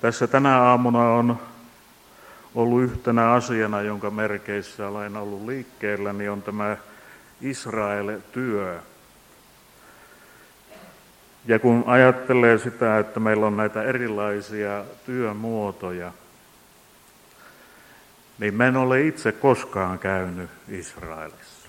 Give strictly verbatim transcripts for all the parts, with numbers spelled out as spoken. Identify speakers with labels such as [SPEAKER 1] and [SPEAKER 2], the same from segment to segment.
[SPEAKER 1] Tässä tänä aamuna on ollut yhtenä asiana, jonka merkeissä olen ollut liikkeellä, niin on tämä Israel-työ. Ja kun ajattelee sitä, että meillä on näitä erilaisia työmuotoja, niin mä en ole itse koskaan käynyt Israelissa.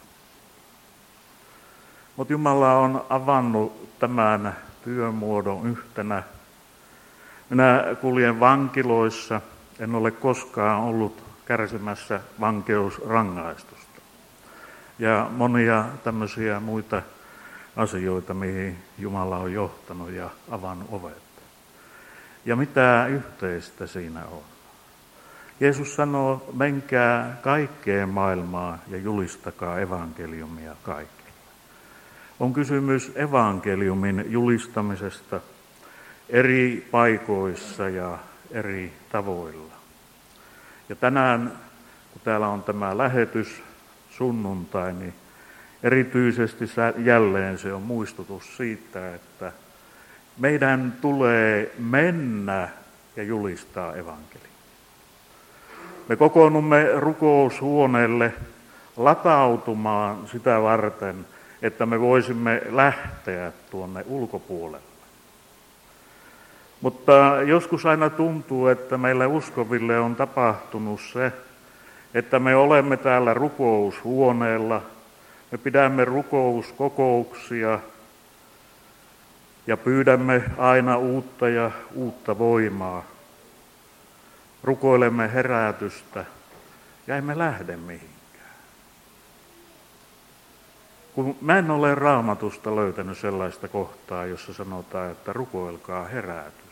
[SPEAKER 1] Mutta Jumala on avannut tämän työmuodon yhtenä. Minä kuljen vankiloissa, en ole koskaan ollut kärsimässä vankeusrangaistusta. Ja monia tämmöisiä muita asioita, mihin Jumala on johtanut ja avannut ovet. Ja mitä yhteistä siinä on? Jeesus sanoo, menkää kaikkeen maailmaan ja julistakaa evankeliumia kaikille. On kysymys evankeliumin julistamisesta eri paikoissa ja eri tavoilla. Ja tänään, kun täällä on tämä lähetys sunnuntai, niin erityisesti jälleen se on muistutus siitä, että meidän tulee mennä ja julistaa evankeliumia. Me kokoonnumme rukoushuoneelle latautumaan sitä varten, että me voisimme lähteä tuonne ulkopuolelle. Mutta joskus aina tuntuu, että meille uskoville on tapahtunut se, että me olemme täällä rukoushuoneella, me pidämme rukouskokouksia ja pyydämme aina uutta ja uutta voimaa. Rukoilemme herätystä ja emme lähde mihinkään. Kun mä en ole Raamatusta löytänyt sellaista kohtaa, jossa sanotaan, että rukoilkaa herätystä.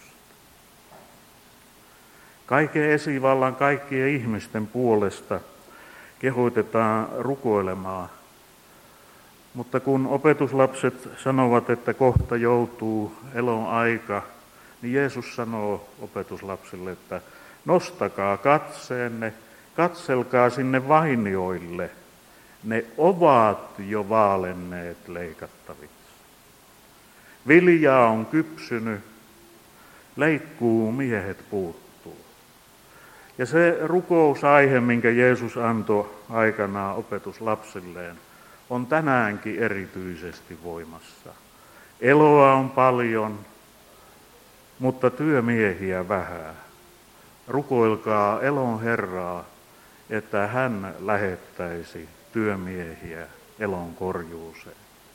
[SPEAKER 1] Kaiken esivallan, kaikkien ihmisten puolesta kehoitetaan rukoilemaan. Mutta kun opetuslapset sanovat, että kohta joutuu elon aika, niin Jeesus sanoo opetuslapsille, että nostakaa katseenne, katselkaa sinne vainioille. Ne ovat jo vaalenneet leikattaviksi. Viljaa on kypsynyt, leikkuu miehet puuttuu. Ja se rukousaihe, minkä Jeesus antoi aikanaan opetuslapsilleen, on tänäänkin erityisesti voimassa. Eloa on paljon, mutta työmiehiä vähän. Rukoilkaa elon Herraa, että hän lähettäisi työmiehiä elon korjuuseen.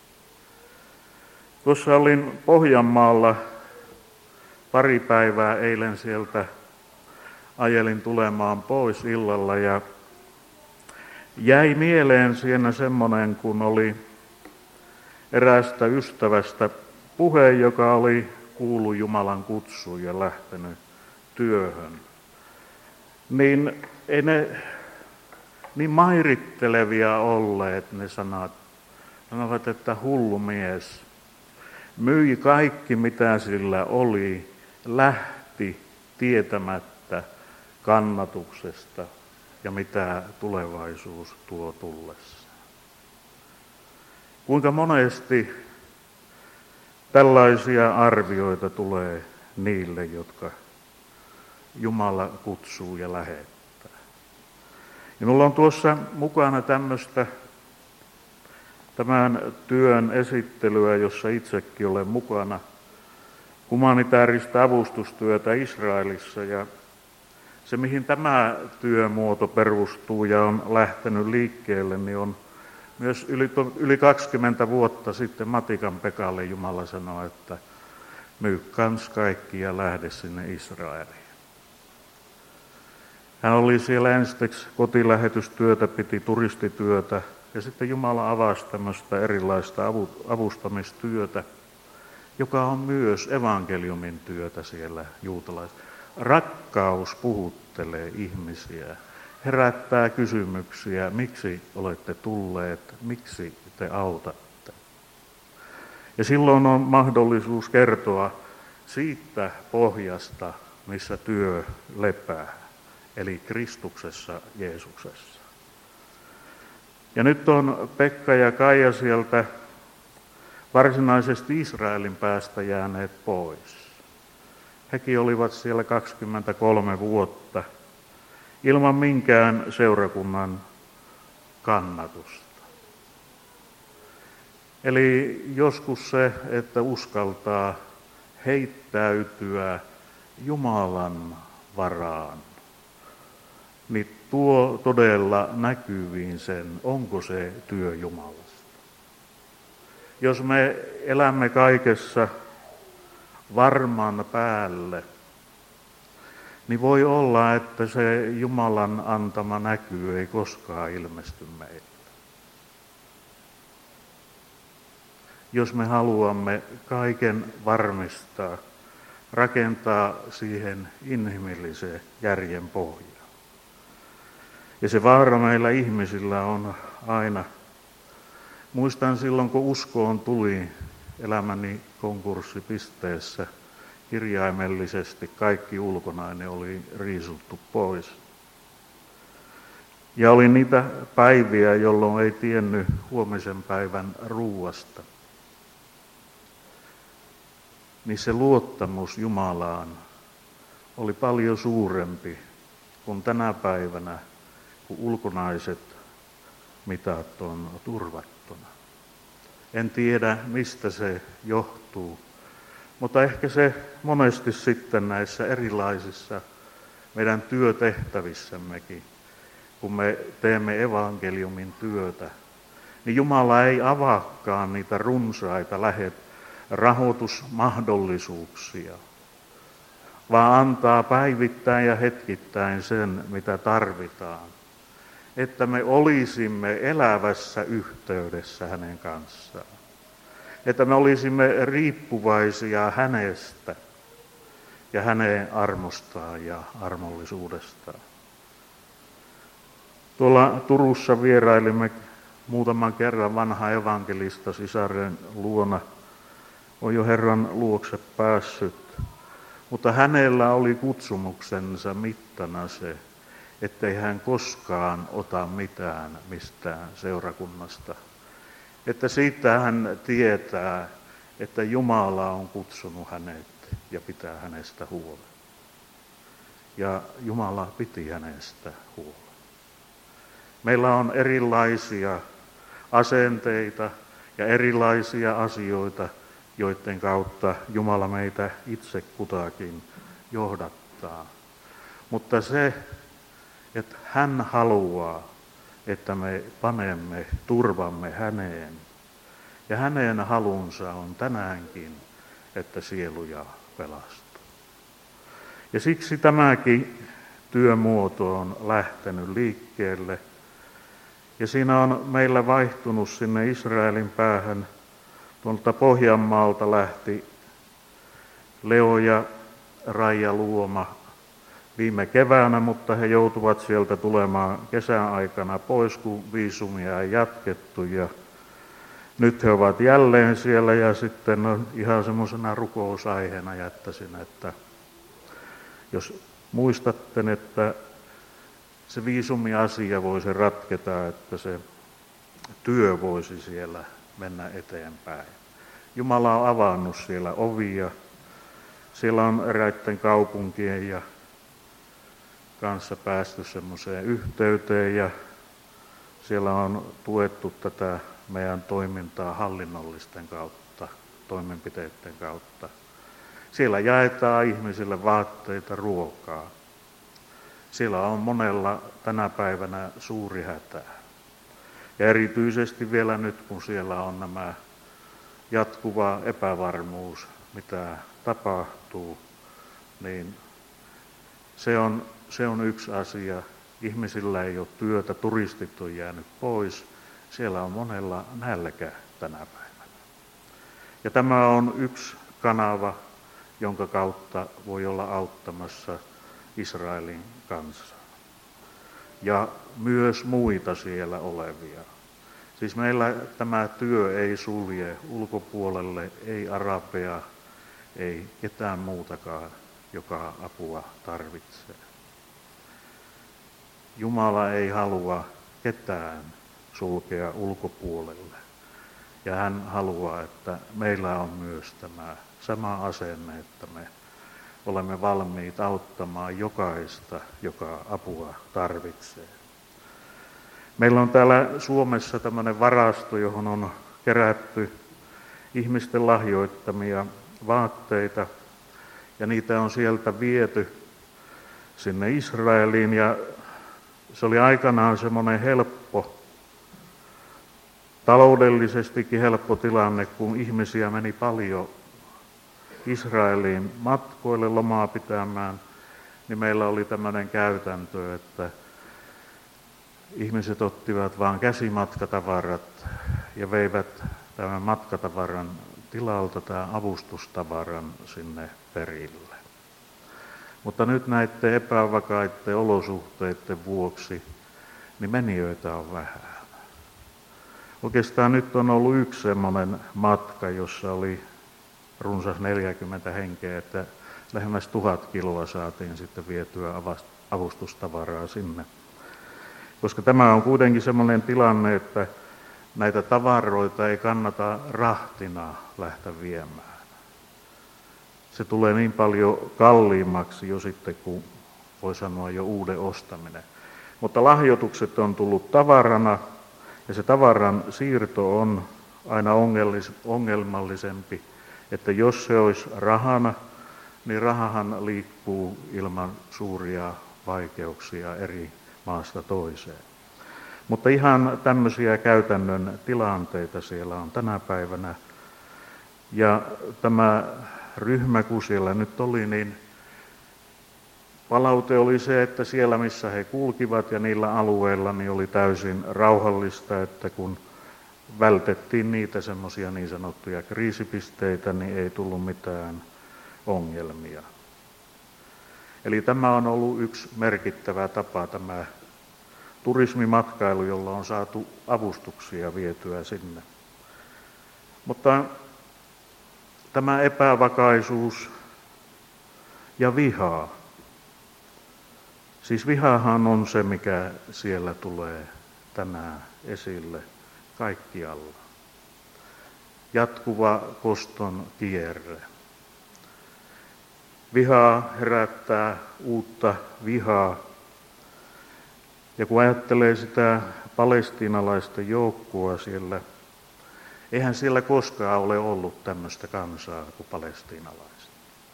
[SPEAKER 1] Tuossa olin Pohjanmaalla pari päivää eilen sieltä, ajelin tulemaan pois illalla ja jäi mieleen siinä semmoinen, kun oli eräästä ystävästä puhe, joka oli kuullut Jumalan kutsuun ja lähtenyt työhön. Niin ei ne niin mairittelevia olleet ne sanat. Sanovat, että hullu mies myi kaikki mitä sillä oli, lähti tietämättä kannatuksesta ja mitä tulevaisuus tuo tullessa. Kuinka monesti tällaisia arvioita tulee niille, jotka Jumala kutsuu ja lähettää. Ja minulla on tuossa mukana tämmöistä tämän työn esittelyä, jossa itsekin olen mukana, humanitaarista avustustyötä Israelissa. Ja se, mihin tämä työmuoto perustuu ja on lähtenyt liikkeelle, niin on myös yli, yli kaksikymmentä vuotta sitten Matikan Pekalle Jumala sanoi, että myy kans kaikki ja lähde sinne Israeliin. Hän oli siellä ensiksi kotilähetystyötä, piti turistityötä ja sitten Jumala avasi tämmöistä erilaista avustamistyötä, joka on myös evankeliumin työtä siellä juutalaisissa. Rakkaus puhuttelee ihmisiä, herättää kysymyksiä, miksi olette tulleet, miksi te autatte. Ja silloin on mahdollisuus kertoa siitä pohjasta, missä työ lepää, eli Kristuksessa Jeesuksessa. Ja nyt on Pekka ja Kaija sieltä varsinaisesti Israelin päästä jääneet pois. Hekin olivat siellä kaksikymmentäkolme vuotta ilman minkään seurakunnan kannatusta. Eli joskus se, että uskaltaa heittäytyä Jumalan varaan, niin tuo todella näkyviin sen, onko se työ Jumalasta. Jos me elämme kaikessa varman päälle, niin voi olla, että se Jumalan antama näky ei koskaan ilmesty meille. Jos me haluamme kaiken varmistaa, rakentaa siihen inhimillisen järjen pohjaan. Ja se vaara meillä ihmisillä on aina. Muistan silloin, kun uskoon tuli elämäni konkurssipisteessä, kirjaimellisesti kaikki ulkonainen oli riisuttu pois. Ja oli niitä päiviä, jolloin ei tiennyt huomisen päivän ruuasta. Niin se luottamus Jumalaan oli paljon suurempi kuin tänä päivänä, kun ulkonaiset mitat on turvattuna. En tiedä, mistä se johtuu, mutta ehkä se monesti sitten näissä erilaisissa meidän työtehtävissämmekin, kun me teemme evankeliumin työtä, niin Jumala ei avaakaan niitä runsaita lähet rahoitusmahdollisuuksia, vaan antaa päivittäin ja hetkittäin sen, mitä tarvitaan, että me olisimme elävässä yhteydessä hänen kanssaan, että me olisimme riippuvaisia hänestä ja hänen armostaan ja armollisuudestaan. Tuolla Turussa vierailimme muutaman kerran vanha evankelista sisaren luona, on jo Herran luokse päässyt, mutta hänellä oli kutsumuksensa mittana se, ettei hän koskaan ota mitään mistään seurakunnasta. Että siitä hän tietää, että Jumala on kutsunut hänet ja pitää hänestä huolen. Ja Jumala piti hänestä huolen. Meillä on erilaisia asenteita ja erilaisia asioita, joiden kautta Jumala meitä itse kutakin johdattaa. Mutta se, että hän haluaa, että me panemme turvamme häneen. Ja hänen halunsa on tänäänkin, että sieluja pelastuu. Ja siksi tämäkin työmuoto on lähtenyt liikkeelle. Ja siinä on meillä vaihtunut sinne Israelin päähän. Tuolta Pohjanmaalta lähti Leo ja Raija Luoma viime keväänä, mutta he joutuvat sieltä tulemaan kesän aikana pois, kun viisumia ei jatkettu. Ja nyt he ovat jälleen siellä ja sitten on ihan semmoisena rukousaiheena jättäisin, että jos muistatte, että se viisumiasia voisi ratketa, että se työ voisi siellä mennä eteenpäin. Jumala on avannut siellä ovia. Siellä on eräiden kaupunkien ja kanssa päästy semmoiseen yhteyteen ja siellä on tuettu tätä meidän toimintaa hallinnollisten kautta, toimenpiteiden kautta. Siellä jaetaan ihmisille vaatteita, ruokaa. Siellä on monella tänä päivänä suuri hätä. Ja erityisesti vielä nyt, kun siellä on nämä jatkuva epävarmuus, mitä tapahtuu, niin se on, se on yksi asia. Ihmisillä ei ole työtä, turistit on jäänyt pois. Siellä on monella nälkä tänä päivänä. Ja tämä on yksi kanava, jonka kautta voi olla auttamassa Israelin kansaa. Ja myös muita siellä olevia. Siis meillä tämä työ ei sulje ulkopuolelle, ei arabea, ei ketään muutakaan, joka apua tarvitsee. Jumala ei halua ketään sulkea ulkopuolelle. Ja hän haluaa, että meillä on myös tämä sama asenne, että me olemme valmiit auttamaan jokaista, joka apua tarvitsee. Meillä on täällä Suomessa tämmöinen varasto, johon on kerätty ihmisten lahjoittamia vaatteita, ja niitä on sieltä viety sinne Israeliin, ja se oli aikanaan semmoinen helppo, taloudellisestikin helppo tilanne, kun ihmisiä meni paljon Israeliin matkoille lomaa pitämään, niin meillä oli tämmöinen käytäntö, että ihmiset ottivat vain käsimatkatavarat ja veivät tämän matkatavaran tilalta tämän avustustavaran sinne perille. Mutta nyt näiden epävakaiden olosuhteiden vuoksi niin menijöitä on vähän. Oikeastaan nyt on ollut yksi semmoinen matka, jossa oli runsas neljäkymmentä henkeä, että lähemmäs tuhat kiloa saatiin sitten vietyä avustustavaraa sinne. Koska tämä on kuitenkin semmoinen tilanne, että näitä tavaroita ei kannata rahtina lähteä viemään. Se tulee niin paljon kalliimmaksi jo sitten, kun voi sanoa jo uuden ostaminen. Mutta lahjoitukset on tullut tavarana, ja se tavaran siirto on aina ongelmallisempi, että jos se olisi rahana, niin rahahan liikkuu ilman suuria vaikeuksia eri maasta toiseen. Mutta ihan tämmöisiä käytännön tilanteita siellä on tänä päivänä. Ja tämä ryhmä, kun siellä nyt oli, niin palaute oli se, että siellä missä he kulkivat ja niillä alueilla niin oli täysin rauhallista, että kun vältettiin niitä semmoisia niin sanottuja kriisipisteitä, niin ei tullut mitään ongelmia. Eli tämä on ollut yksi merkittävä tapa, tämä turismimatkailu, jolla on saatu avustuksia vietyä sinne. Mutta tämä epävakaisuus ja viha, siis vihahan on se, mikä siellä tulee tänään esille kaikkialla. Jatkuva koston kierre. Vihaa herättää uutta vihaa. Ja kun ajattelee sitä palestiinalaisten joukkoa siellä, eihän siellä koskaan ole ollut tämmöistä kansaa kuin palestiinalaiset.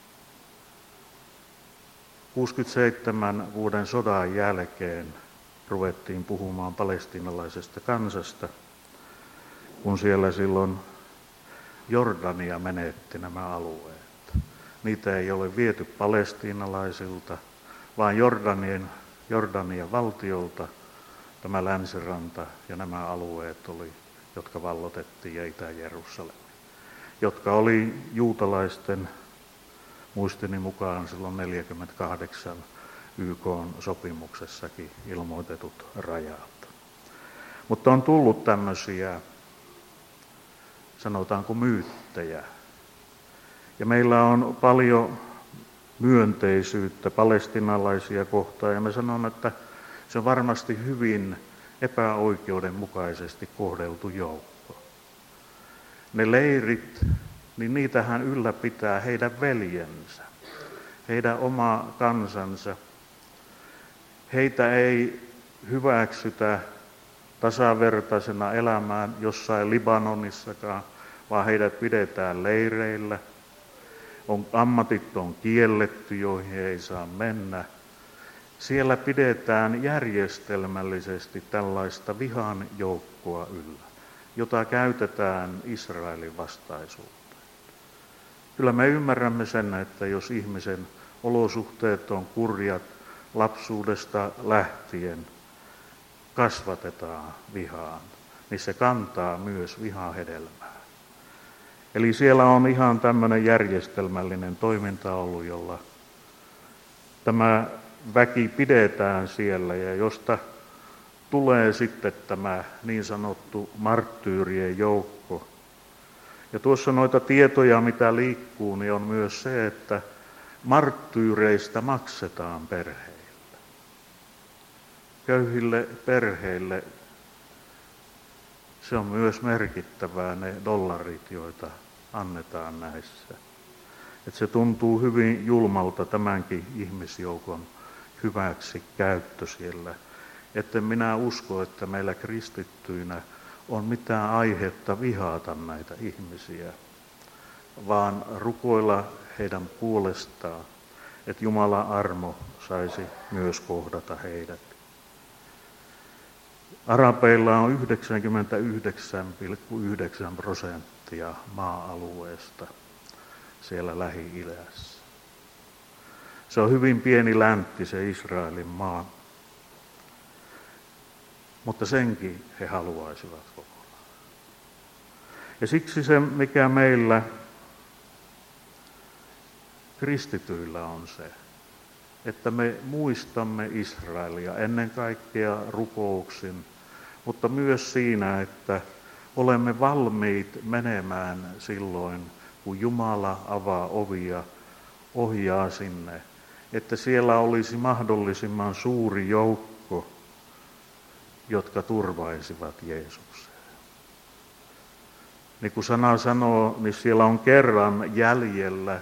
[SPEAKER 1] kuusikymmentäseitsemän vuoden sodan jälkeen ruvettiin puhumaan palestiinalaisesta kansasta, kun siellä silloin Jordania menetti nämä alueet. Niitä ei ole viety palestiinalaisilta, vaan Jordanien, Jordanian valtiolta tämä länsiranta ja nämä alueet oli, jotka vallotettiin, ja Itä-Jerusalem, jotka oli juutalaisten muistini mukaan silloin neljäkymmentäkahdeksan Y K-sopimuksessakin ilmoitetut rajat. Mutta on tullut tämmöisiä, sanotaanko myyttejä. Ja meillä on paljon myönteisyyttä palestiinalaisia kohtaan, ja mä sanon, että se on varmasti hyvin epäoikeudenmukaisesti kohdeltu joukko. Ne leirit, niin niitähän ylläpitää heidän veljensä, heidän oma kansansa. Heitä ei hyväksytä tasavertaisena elämään jossain Libanonissakaan, vaan heidät pidetään leireillä. On, ammatit on kielletty, joihin ei saa mennä. Siellä pidetään järjestelmällisesti tällaista vihan joukkoa yllä, jota käytetään Israelin vastaisuuteen. Kyllä me ymmärrämme sen, että jos ihmisen olosuhteet on kurjat, lapsuudesta lähtien kasvatetaan vihaan, niin se kantaa myös vihahedelmää. Eli siellä on ihan tämmöinen järjestelmällinen toiminta ollut, jolla tämä väki pidetään siellä, ja josta tulee sitten tämä niin sanottu marttyyrien joukko. Ja tuossa noita tietoja, mitä liikkuu, niin on myös se, että marttyyreistä maksetaan perheille. Köyhille perheille se on myös merkittävää, ne dollarit, joita annetaan näissä. Että se tuntuu hyvin julmalta tämänkin ihmisjoukon hyväksi käyttö siellä. Että minä usko, että meillä kristittyinä on mitään aihetta vihata näitä ihmisiä, vaan rukoilla heidän puolestaan, että Jumalan armo saisi myös kohdata heidät. Arabeilla on yhdeksänkymmentäyhdeksän pilkku yhdeksän prosenttia maa-alueesta siellä Lähi-idässä. Se on hyvin pieni läntti, se Israelin maa, mutta senkin he haluaisivat kokonaan. Ja siksi se, mikä meillä kristityillä on se, että me muistamme Israelia ennen kaikkea rukouksin, mutta myös siinä, että olemme valmiit menemään silloin, kun Jumala avaa ovia, ohjaa sinne, että siellä olisi mahdollisimman suuri joukko, jotka turvaisivat Jeesukseen. Niin kuin sana sanoo, niin siellä on kerran jäljellä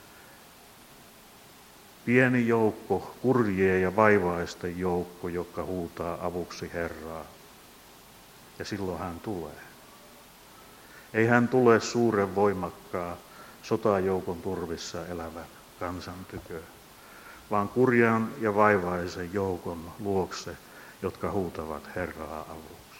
[SPEAKER 1] pieni joukko, kurjien ja vaivaisten joukko, joka huutaa avuksi Herraa. Ja silloin hän tulee. Ei hän tule suuren voimakkaan sotajoukon turvissa elävän kansan tykö, vaan kurjan ja vaivaisen joukon luokse, jotka huutavat Herraa avuksi.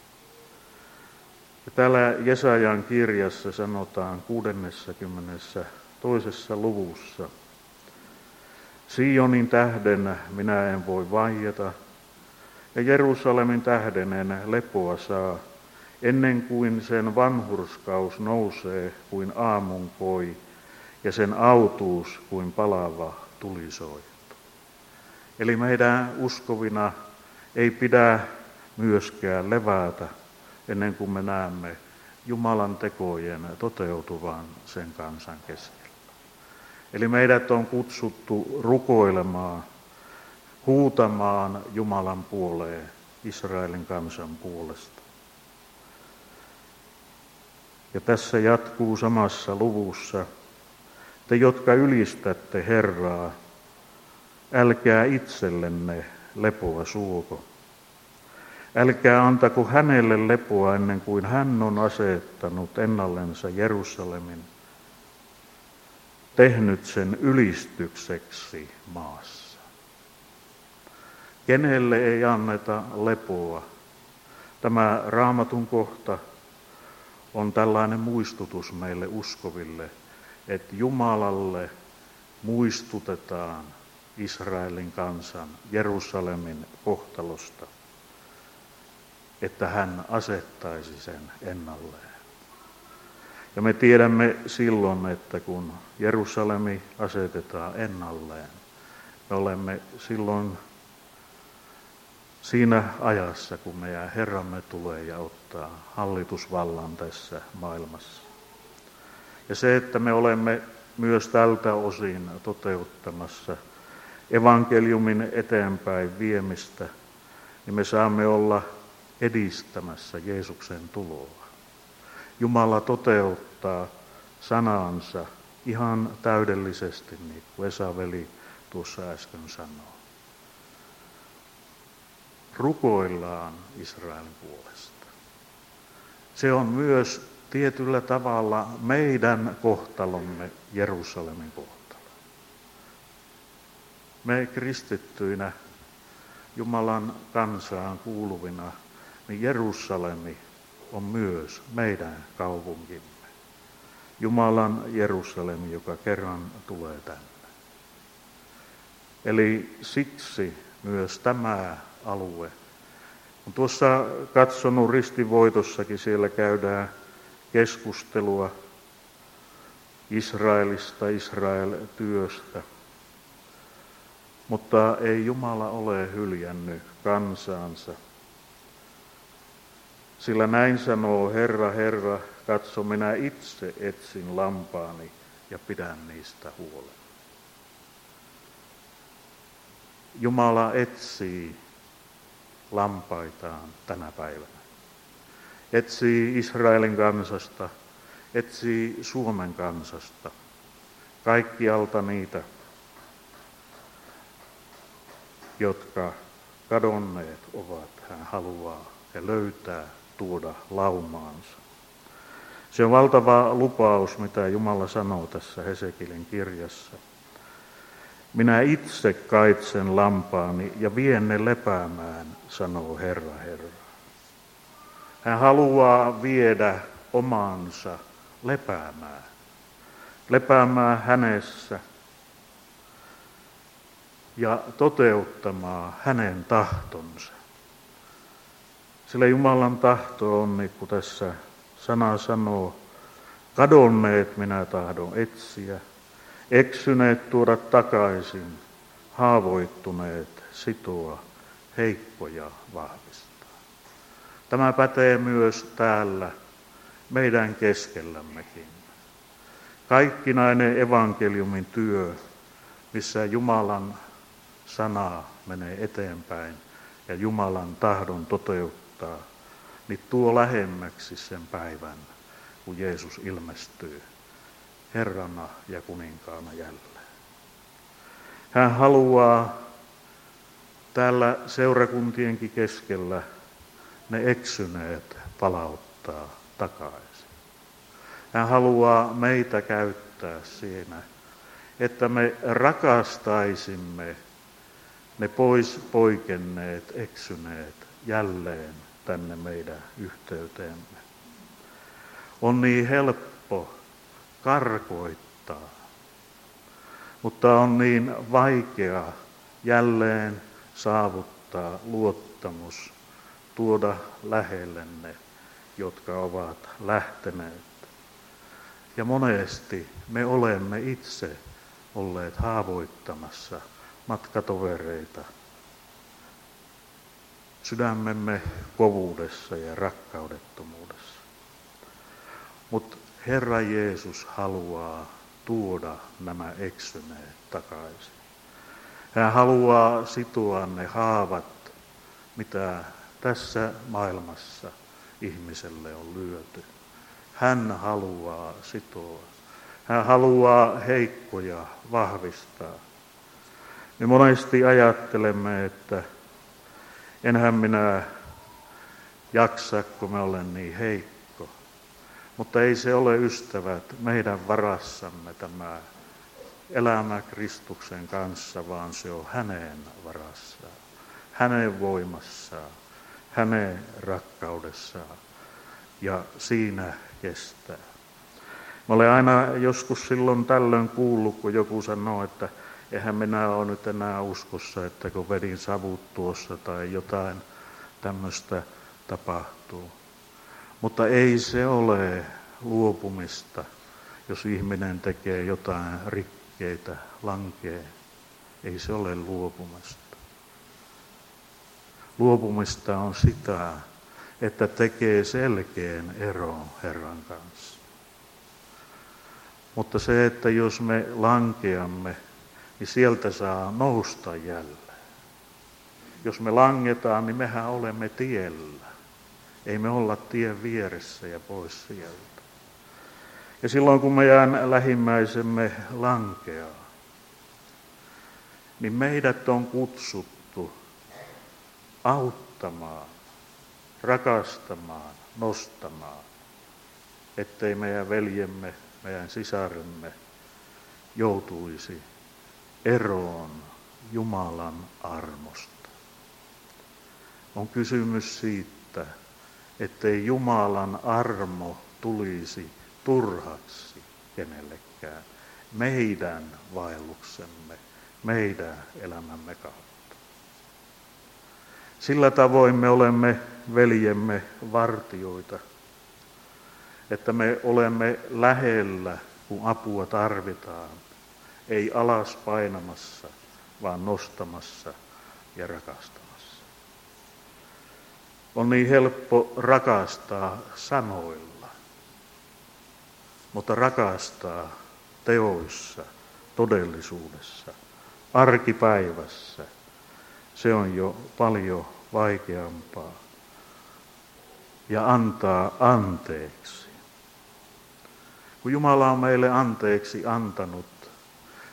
[SPEAKER 1] Ja täällä Jesajan kirjassa sanotaan kuudennessakymmenessä toisessa luvussa, Sionin tähden minä en voi vaieta, ja Jerusalemin tähden en lepoa saa, ennen kuin sen vanhurskaus nousee kuin aamun koi, ja sen autuus kuin palava tulisoitto. Eli meidän uskovina ei pidä myöskään levätä, ennen kuin me näemme Jumalan tekojen toteutuvan sen kansan keskellä. Eli meidät on kutsuttu rukoilemaan, huutamaan Jumalan puoleen, Israelin kansan puolesta. Ja tässä jatkuu samassa luvussa, te jotka ylistätte Herraa, älkää itsellenne lepoa suoko. Älkää antako hänelle lepoa ennen kuin hän on asettanut ennallensa Jerusalemin, tehnyt sen ylistykseksi maassa. Kenelle ei anneta lepoa? Tämä Raamatun kohta on tällainen muistutus meille uskoville, että Jumalalle muistutetaan Israelin kansan Jerusalemin kohtalosta, että hän asettaisi sen ennalleen. Ja me tiedämme silloin, että kun Jerusalemi asetetaan ennalleen, me olemme silloin siinä ajassa, kun meidän Herramme tulee ja ottaa hallitusvallan tässä maailmassa. Ja se, että me olemme myös tältä osin toteuttamassa evankeliumin eteenpäin viemistä, niin me saamme olla edistämässä Jeesuksen tuloa. Jumala toteuttaa sanansa ihan täydellisesti, niin kuin Esa-veli tuossa äsken sanoi. Rukoillaan Israelin puolesta. Se on myös tietyllä tavalla meidän kohtalomme, Jerusalemin kohtalo. Me kristittyinä, Jumalan kansaan kuuluvina, niin Jerusalemi on myös meidän kaupunkimme. Jumalan Jerusalemi, joka kerran tulee tänne. Eli siksi myös tämä alue. Kun tuossa katsonut ristinvoitossakin, siellä käydään keskustelua Israelista, Israel-työstä. Mutta ei Jumala ole hyljännyt kansaansa. Sillä näin sanoo Herra, Herra, katso, minä itse etsin lampaani ja pidän niistä huolen. Jumala etsii lampaitaan tänä päivänä. Etsii Israelin kansasta, etsii Suomen kansasta kaikkialta niitä, jotka kadonneet ovat, hän haluaa ja löytää tuoda laumaansa. Se on valtava lupaus, mitä Jumala sanoo tässä Hesekielin kirjassa. Minä itse kaitsen lampaani ja vien ne lepäämään, sanoo Herra, Herra. Hän haluaa viedä omansa lepäämään. Lepäämään hänessä ja toteuttamaan hänen tahtonsa. Sillä Jumalan tahto on, niin kuin tässä sana sanoo, kadonneet minä tahdon etsiä, eksyneet tuoda takaisin, haavoittuneet sitoa, heikkoja vahvistaa. Tämä pätee myös täällä meidän keskellämmekin. Kaikkinainen evankeliumin työ, missä Jumalan sana menee eteenpäin ja Jumalan tahdon toteuttaa, niin tuo lähemmäksi sen päivän, kun Jeesus ilmestyy Herrana ja kuninkaana jälleen. Hän haluaa täällä seurakuntienkin keskellä ne eksyneet palauttaa takaisin. Hän haluaa meitä käyttää siinä, että me rakastaisimme ne pois poikenneet, eksyneet jälleen tänne meidän yhteyteemme. On niin helppo karkoittaa, mutta on niin vaikea jälleen saavuttaa luottamus, tuoda lähelle ne, jotka ovat lähteneet. Ja monesti me olemme itse olleet haavoittamassa matkatovereita sydämemme kovuudessa ja rakkaudettomuudessa. Mutta Herra Jeesus haluaa tuoda nämä eksyneet takaisin. Hän haluaa sitoa ne haavat, mitä tässä maailmassa ihmiselle on lyöty. Hän haluaa sitoa. Hän haluaa heikkoja vahvistaa. Me monesti ajattelemme, että enhän minä jaksa, kun mä olen niin heikko. Mutta ei se ole, ystävät, meidän varassamme tämä elämä Kristuksen kanssa, vaan se on hänen varassaan, hänen voimassaan, hänen rakkaudessaan ja siinä kestää. Mä olen aina joskus silloin tällöin kuullut, kun joku sanoo, että eihän minä ole nyt enää uskossa, että kun vedin savut tuossa tai jotain tämmöistä tapahtuu. Mutta ei se ole luopumista, jos ihminen tekee jotain rikkeitä, lankee. Ei se ole luopumista. Luopumista on sitä, että tekee selkeän eron Herran kanssa. Mutta se, että jos me lankeamme, niin sieltä saa nousta jälleen. Jos me langetaan, niin mehän olemme tiellä. Ei me olla tien vieressä ja pois sieltä. Ja silloin kun meidän lähimmäisemme lankeaa, niin meidät on kutsuttu auttamaan, rakastamaan, nostamaan, ettei meidän veljemme, meidän sisaremme joutuisi eroon Jumalan armosta. On kysymys siitä, ettei Jumalan armo tulisi turhaksi kenellekään meidän vaelluksemme, meidän elämämme kautta. Sillä tavoin me olemme veljemme vartioita, että me olemme lähellä, kun apua tarvitaan, ei alas painamassa, vaan nostamassa ja rakastamassa. On niin helppo rakastaa sanoilla, mutta rakastaa teoissa, todellisuudessa, arkipäivässä, se on jo paljon vaikeampaa. Ja antaa anteeksi. Kun Jumala on meille anteeksi antanut,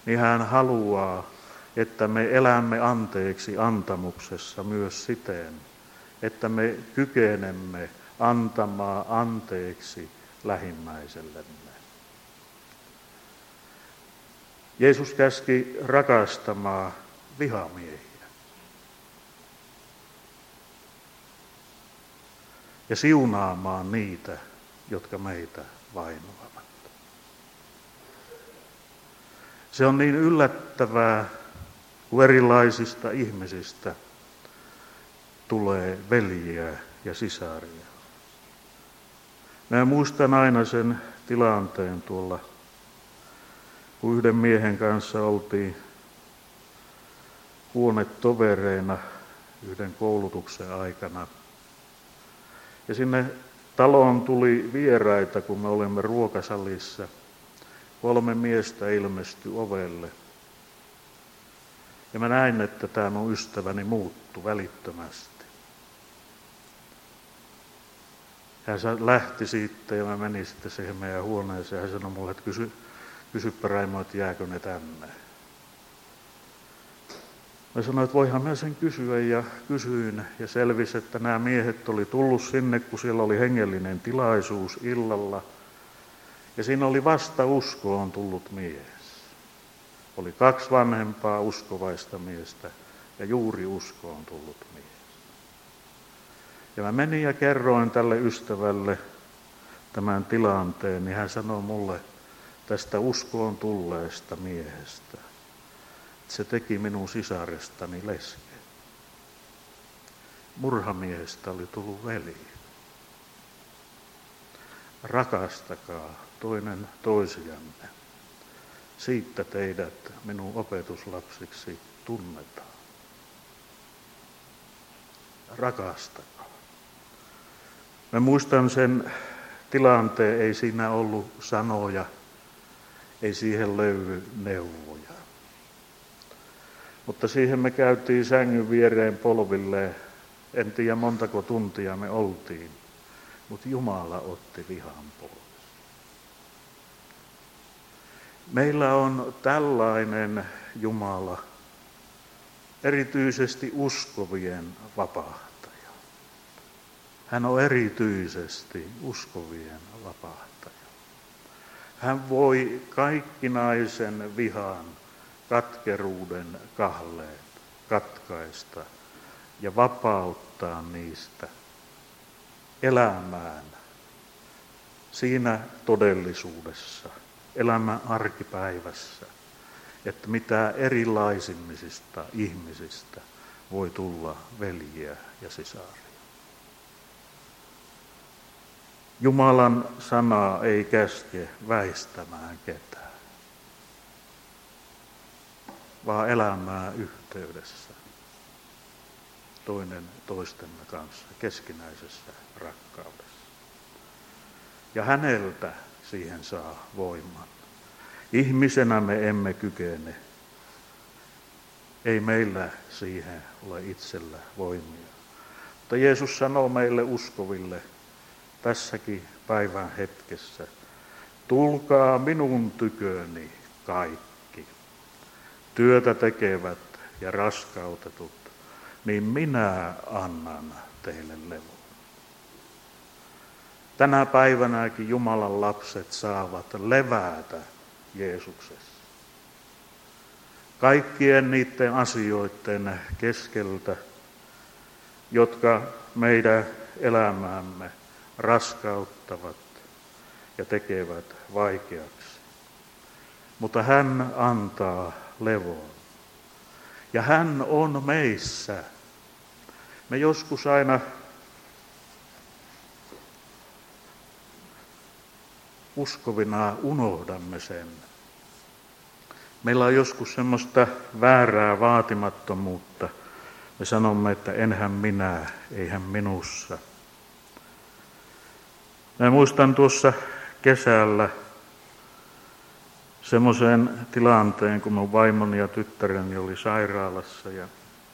[SPEAKER 1] niin hän haluaa, että me elämme anteeksi antamuksessa myös siten, että me kykenemme antamaan anteeksi lähimmäisellemme. Jeesus käski rakastamaan vihamiehiä. Ja siunaamaan niitä, jotka meitä vainoavat. Se on niin yllättävää, kun erilaisista ihmisistä tulee veljiä ja sisaria. Mä muistan aina sen tilanteen tuolla, kun yhden miehen kanssa oltiin huonetovereina yhden koulutuksen aikana. Ja sinne taloon tuli vieraita, kun me olimme ruokasalissa. Kolme miestä ilmestyi ovelle. Ja mä näin, että tämä mun ystäväni muuttui välittömästi. Hän lähti siitä ja mä menin sitten siihen meidän huoneeseen. Hän sanoi mulle, että kysy, kysyppä Raimo, että jääkö ne tänne. Mä sanoin, että voihan mä sen kysyä ja kysyin ja selvisi, että nämä miehet oli tullut sinne, kun siellä oli hengellinen tilaisuus illalla. Ja siinä oli vasta uskoon tullut mies. Oli kaksi vanhempaa uskovaista miestä ja juuri uskoon tullut mies. Ja mä menin ja kerroin tälle ystävälle tämän tilanteen, niin hän sanoi mulle tästä uskoon tulleesta miehestä, että se teki minun sisarestani lesken. Murhamiehestä oli tullut veli. Rakastakaa toinen toisianne. Siitä teidät minun opetuslapsiksi tunnetaan. Rakastakaa. Mä muistan sen tilanteen, ei siinä ollut sanoja, ei siihen löydy neuvoja. Mutta siihen me käytiin sängyn viereen polvilleen, en tiedä montako tuntia me oltiin, mutta Jumala otti vihan pois. Meillä on tällainen Jumala, erityisesti uskovien vapahtaja. Hän on erityisesti uskovien vapahtaja. Hän voi kaikkinaisen vihan, katkeruuden kahleet katkaista ja vapauttaa niistä elämään siinä todellisuudessa, elämän arkipäivässä, että mitä erilaisimmista ihmisistä voi tulla veljiä ja sisaria. Jumalan sana ei käske väistämään ketään, vaan elämään yhteydessä toinen toistemme kanssa keskinäisessä rakkaudessa. Ja häneltä siihen saa voiman. Ihmisenä me emme kykene. Ei meillä siihen ole itsellä voimia. Mutta Jeesus sanoo meille uskoville tässäkin päivän hetkessä, tulkaa minun tyköni kaikki, työtä tekevät ja raskautetut, niin minä annan teille levon. Tänä päivänäkin Jumalan lapset saavat levätä Jeesuksessa. Kaikkien niiden asioiden keskeltä, jotka meidän elämäämme raskauttavat ja tekevät vaikeaksi. Mutta hän antaa levon. Ja hän on meissä. Me joskus aina uskovina unohdamme sen. Meillä on joskus semmoista väärää vaatimattomuutta. Me sanomme, että enhän minä, eihän minussa. Mä muistan tuossa kesällä semmoisen tilanteen, kun mun vaimoni ja tyttäreni oli sairaalassa. Ja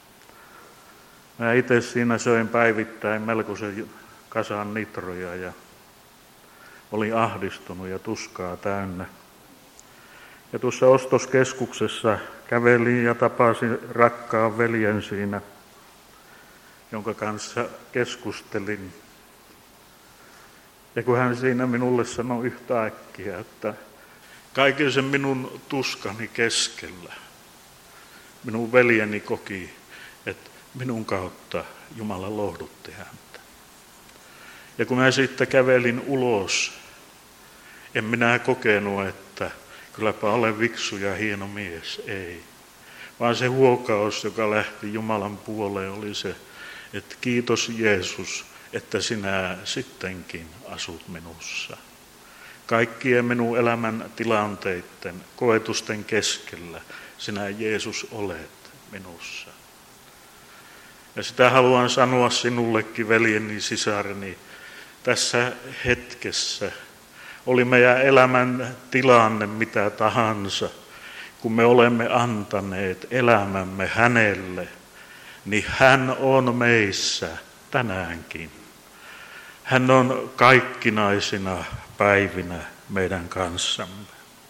[SPEAKER 1] mä itse siinä söin päivittäin melkoisen kasan nitroja ja olin ahdistunut ja tuskaa täynnä. Ja tuossa ostoskeskuksessa kävelin ja tapasin rakkaan veljen siinä, jonka kanssa keskustelin. Ja kun hän siinä minulle sanoi yhtä äkkiä, että kaiken sen minun tuskani keskellä minun veljeni koki, että minun kautta Jumala lohdutti häntä. Ja kun mä sitten kävelin ulos, en minä kokenut, että kylläpä olen viksu ja hieno mies, ei. Vaan se huokaus, joka lähti Jumalan puoleen, oli se, että kiitos Jeesus, että sinä sittenkin asut minussa. Kaikkien minun elämän tilanteiden, koetusten keskellä sinä Jeesus olet minussa. Ja sitä haluan sanoa sinullekin, veljeni, sisareni, tässä hetkessä. Oli meidän elämän tilanne mitä tahansa, kun me olemme antaneet elämämme hänelle, niin hän on meissä tänäänkin. Hän on kaikkinaisina päivinä meidän kanssamme.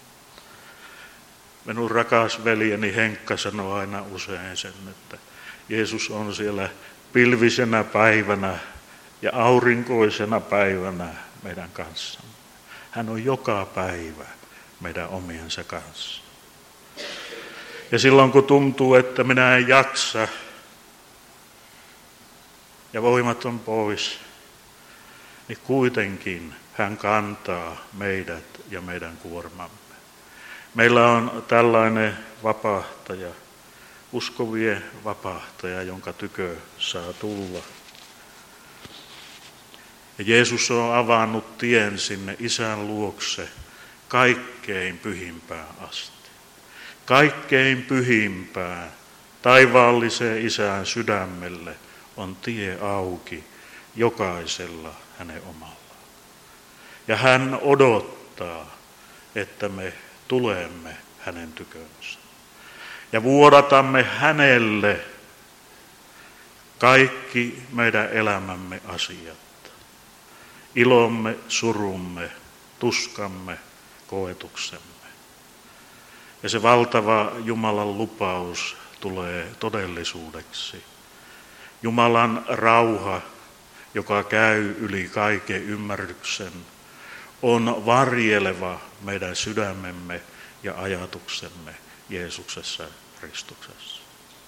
[SPEAKER 1] Minun rakas veljeni Henkka sanoi aina usein sen, että Jeesus on siellä pilvisenä päivänä ja aurinkoisena päivänä meidän kanssamme. Hän on joka päivä meidän omiensa kanssa. Ja silloin kun tuntuu, että minä en jaksa ja voimat on pois, niin kuitenkin hän kantaa meidät ja meidän kuormamme. Meillä on tällainen vapahtaja, uskovien vapahtaja, jonka tykö saa tulla. Ja Jeesus on avannut tien sinne Isän luokse kaikkein pyhimpään asti. Kaikkein pyhimpään taivaalliseen Isän sydämelle on tie auki jokaisella hänen omallaan. Ja hän odottaa, että me tulemme hänen tykönsä. Ja vuodatamme hänelle kaikki meidän elämämme asiat. Ilomme, surumme, tuskamme, koetuksemme. Ja se valtava Jumalan lupaus tulee todellisuudeksi. Jumalan rauha, joka käy yli kaiken ymmärryksen, on varjeleva meidän sydämemme ja ajatuksemme Jeesuksessa Kristuksessa.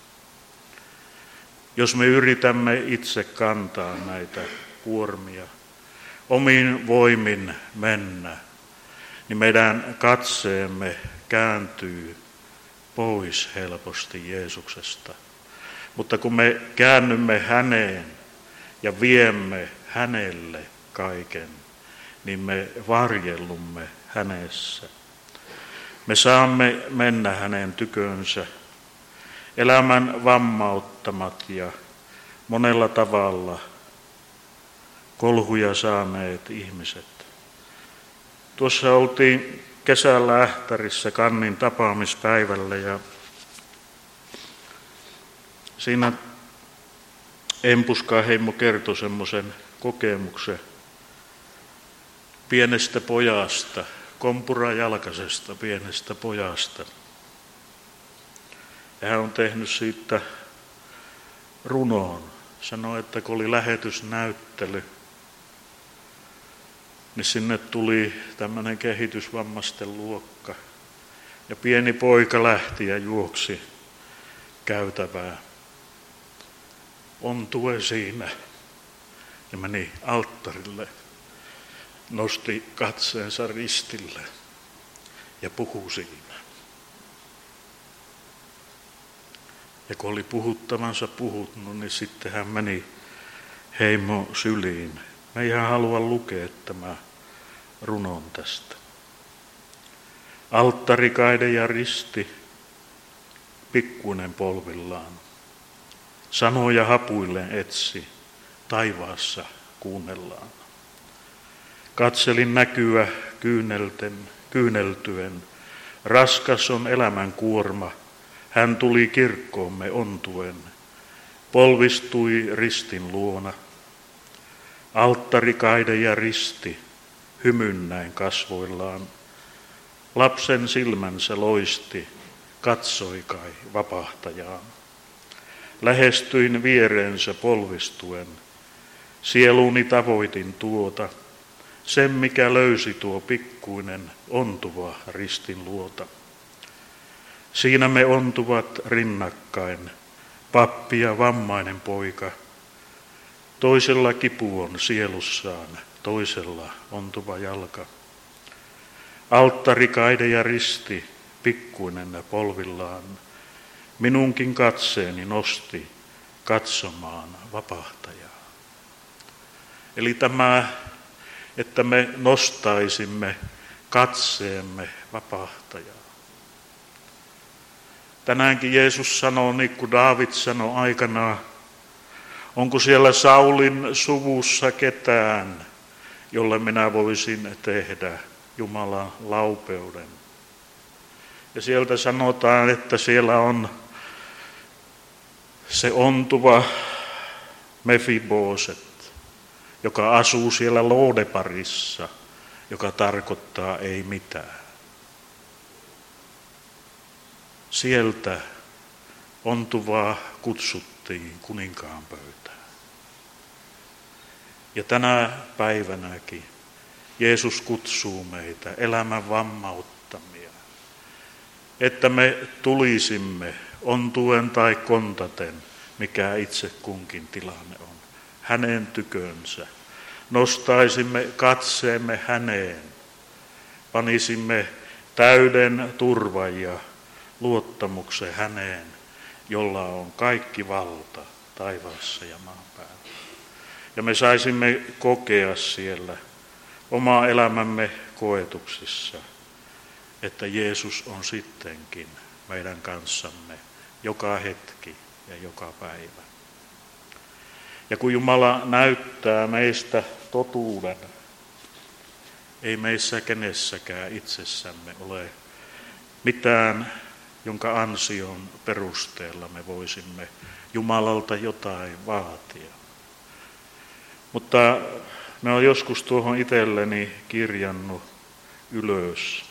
[SPEAKER 1] Jos me yritämme itse kantaa näitä kuormia, omin voimin mennä, niin meidän katseemme kääntyy pois helposti Jeesuksesta. Mutta kun me käännymme häneen ja viemme hänelle kaiken, niin me varjellumme hänessä. Me saamme mennä hänen tykönsä, elämän vammauttamat ja monella tavalla kolhuja saaneet ihmiset. Tuossa oltiin kesällä Ähtärissä Kannin tapaamispäivällä ja siinä Empuskaa heimo kertoi semmoisen kokemuksen pienestä pojasta, kompurajalkaisesta pienestä pojasta. Ja hän on tehnyt siitä runoon. Sanoi, että kun oli lähetysnäyttely, niin sinne tuli tämmöinen kehitysvammaisten luokka. Ja pieni poika lähti ja juoksi käytävää. Ontui siinä ja meni alttarille, nosti katseensa ristille ja puhui siinä. Ja kun oli puhuttavansa puhuttanut, niin sitten hän meni heimo syliin. Mä ihan haluan lukea tämä runon tästä. Alttarikaide ja risti, pikkuinen polvillaan. Sanoja hapuilleen etsi, taivaassa kuunnellaan. Katselin näkyä kyynelten, kyyneltyen. Raskas on elämän kuorma, hän tuli kirkkoomme ontuen. Polvistui ristin luona. Alttarikaide ja risti, hymynnäin kasvoillaan. Lapsen silmänsä loisti, katsoi kai vapahtajaa. Lähestyin viereensä polvistuen, sieluni tavoitin tuota, sen mikä löysi tuo pikkuinen ontuva ristin luota. Siinä me ontuvat rinnakkain, pappi ja vammainen poika. Toisella kipu on sielussaan, toisella ontuva jalka. Alttari, kaide ja risti, pikkuinen polvillaan, minunkin katseeni nosti katsomaan vapahtajaa. Eli tämä, että me nostaisimme katseemme vapahtajaa. Tänäänkin Jeesus sanoo, niin kuin Daavid sanoi aikanaan, onko siellä Saulin suvussa ketään, jolle minä voisin tehdä Jumalan laupeuden. Ja sieltä sanotaan, että siellä on se ontuva Mefiboset, joka asuu siellä Loodeparissa, joka tarkoittaa ei mitään. Sieltä ontuvaa kutsuttiin kuninkaan pöytään. Ja tänä päivänäkin Jeesus kutsuu meitä elämän vammauttamia, että me tulisimme ontuen tai kontaten, mikä itse kunkin tilanne on, hänen tykönsä. Nostaisimme katseemme häneen, panisimme täyden turvan ja luottamuksen häneen, jolla on kaikki valta taivaassa ja maan päällä. Ja me saisimme kokea siellä omaa elämämme koetuksissa, että Jeesus on sittenkin meidän kanssamme joka hetki ja joka päivä. Ja kun Jumala näyttää meistä totuuden, ei meissä kenessäkään itsessämme ole mitään, jonka ansion perusteella me voisimme Jumalalta jotain vaatia. Mutta mä olen joskus tuohon itselleni kirjannut ylös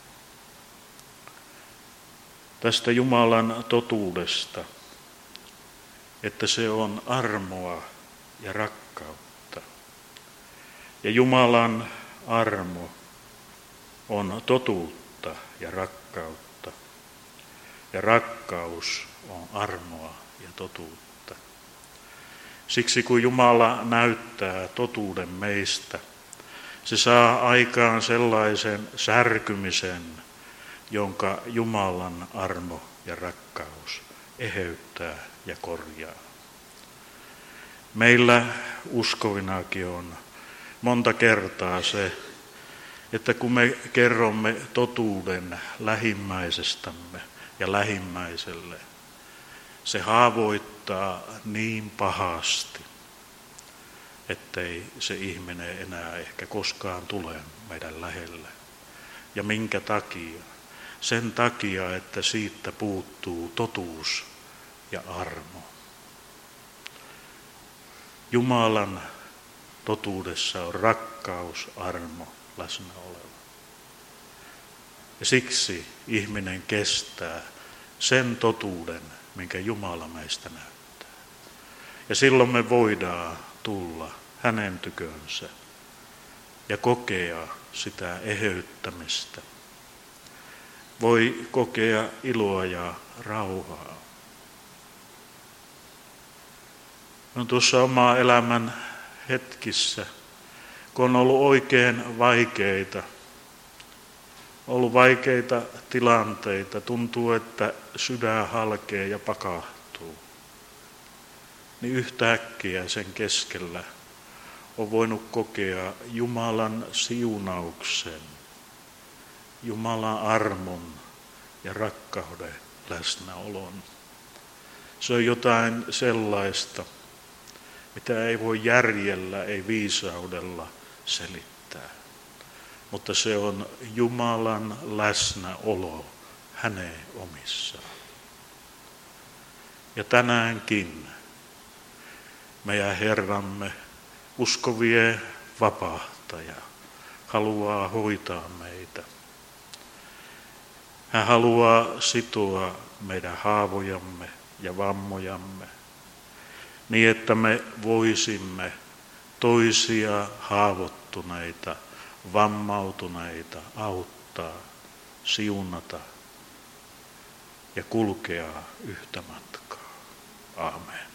[SPEAKER 1] tästä Jumalan totuudesta, että se on armoa ja rakkautta. Ja Jumalan armo on totuutta ja rakkautta. Ja rakkaus on armoa ja totuutta. Siksi kun Jumala näyttää totuuden meistä, se saa aikaan sellaisen särkymisen, jonka Jumalan armo ja rakkaus eheyttää ja korjaa. Meillä uskovinakin on monta kertaa se, että kun me kerromme totuuden lähimmäisestämme ja lähimmäiselle, se haavoittaa niin pahasti, ettei se ihminen enää ehkä koskaan tule meidän lähelle. Ja minkä takia? Sen takia, että siitä puuttuu totuus ja armo. Jumalan totuudessa on rakkaus, armo läsnä oleva. Ja siksi ihminen kestää sen totuuden, minkä Jumala meistä näyttää. Ja silloin me voidaan tulla hänen tykönsä ja kokea sitä eheyttämistä. Voi kokea iloa ja rauhaa. On tuossa oma elämän hetkissä, kun on ollut oikein vaikeita, ollut vaikeita tilanteita, tuntuu, että sydän halkee ja pakahtuu, niin yhtäkkiä sen keskellä on voinut kokea Jumalan siunauksen, Jumalan armon ja rakkauden läsnäolon. Se on jotain sellaista, mitä ei voi järjellä, ei viisaudella selittää. Mutta se on Jumalan läsnäolo hänen omissaan. Ja tänäänkin meidän Herramme, uskovien vapahtaja, haluaa hoitaa meitä. Hän haluaa sitoa meidän haavojamme ja vammojamme niin, että me voisimme toisia haavoittuneita, vammautuneita auttaa, siunata ja kulkea yhtä matkaa. Aamen.